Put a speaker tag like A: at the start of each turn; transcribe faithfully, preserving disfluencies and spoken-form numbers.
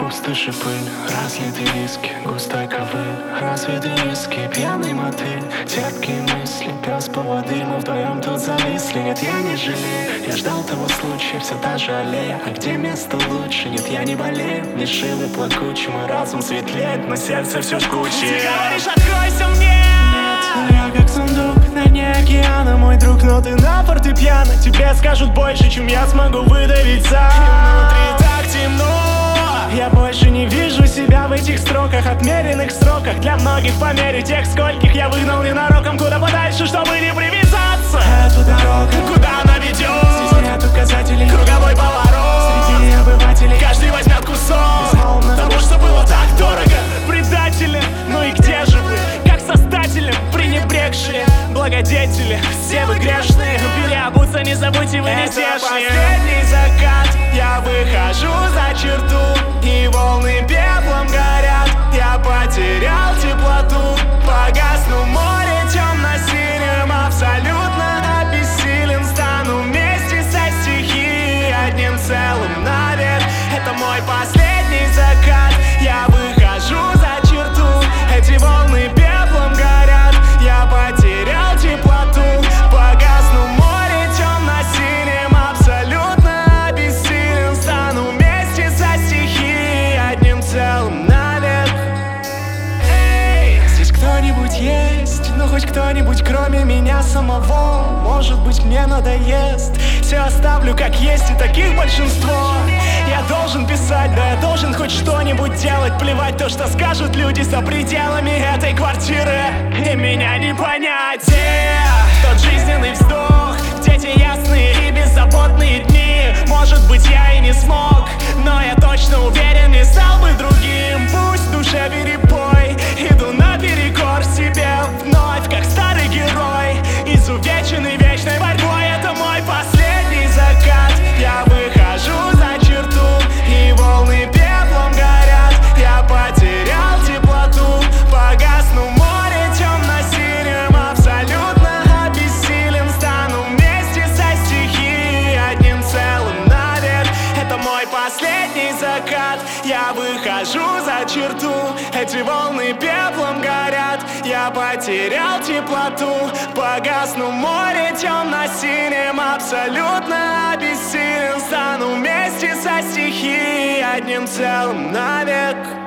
A: Пустоши пыль, разлитый виски, густой ковыль, развитый виски, пьяный мотыль, терпкие мысли, пес поводырь, мы вдвоем тут зависли. Нет, я не жалею, я ждал того случая, все та же аллея. А где место лучше? Нет, я не болею, не шивы плакучий, мой разум светлеет, но сердце все жгучее.
B: Ты говоришь, откройся мне.
A: Нет, я как сундук на дне океана, мой друг, но ты на фортепиано. Тебе скажут больше, чем я смогу выдавить сам. И внутри так темно. Я больше не вижу себя в этих строках, отмеренных сроках. Для многих по мере тех, скольких я выгнал ненароком куда подальше, чтобы не привязаться. Эту дорогу, куда она ведет? Здесь нет указателей, круговой поворот. Среди обывателей каждый возьмет кусок безмолвно того, что было так дорого. Предатели, ну и где же вы? Как создателям пренебрегшие благодетели, все вы грешные. Переобуться не забудьте, вы не здешние. Последний закат, я выхожу за черту, и волны пеплом горят. Я потерял теплоту, погасну море темно-синим, абсолютно обессилен. Стану вместе со стихией одним целым навек. Это мой последний закат, я выхожу за черту, эти волны пеплом горят. Я потерял теплоту, погасну море темно-синим, абсолютно обессилен. Стану вместе со стихией одним целым навек. Эй, здесь кто-нибудь есть? Ну хоть кто-нибудь кроме меня самого. Может быть мне надоест, все оставлю как есть, и таких большинство. Я должен писать, да я должен хоть что-нибудь делать. Плевать то, что скажут люди за пределами этой квартиры, и меня не понять. Тот жизненный вздох, где те ясные и беззаботные дни. Может быть я и не смог, но я точно уверен, не стал бы другим. Пусть в душе перепой, иду наперекор себе вновь, как старый герой, изувеченный вечной борьбой. Это мой последний закат, я выхожу за черту, и волны пеплом горят. Я потерял теплоту, погасну море темно-синим, абсолютно обессилен. Стану вместе со стихией одним целым навек. Это мой последний закат, я выхожу за черту, эти волны пеплом горят. Я потерял теплоту, погасну море темно-синим, абсолютно обессилен. Стану вместе со стихией одним целым навек.